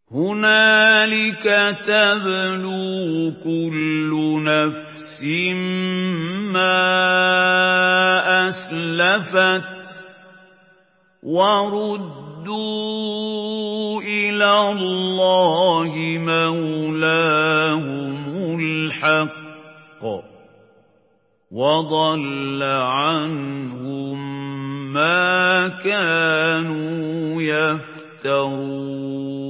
هُنَالِكَ تَبْلُو كُلُّ نَفْسٍ مَّا أَسْلَفَتْ وَرُدُّوا إِلَى اللَّهِ مَوْلَاهُمُ الْحَقِّ وَضَلَّ عَنْهُم مَّا كَانُوا يَفْتَرُونَ